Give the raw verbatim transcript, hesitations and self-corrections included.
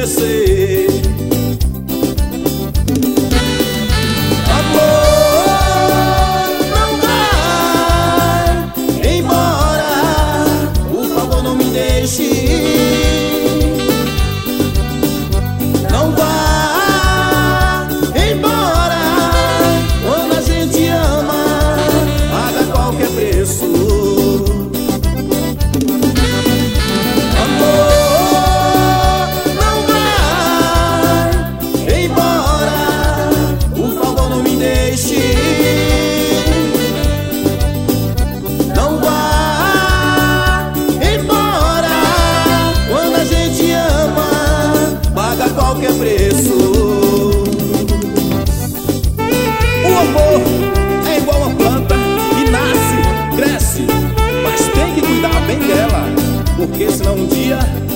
escurecer. Amor, não vai embora, por favor não me deixe ir. Não vá embora, quando a gente ama, paga qualquer preço. Não vá embora, quando a gente ama, paga qualquer preço. O amor é igual uma planta que nasce, cresce, mas tem que cuidar bem dela, porque senão um dia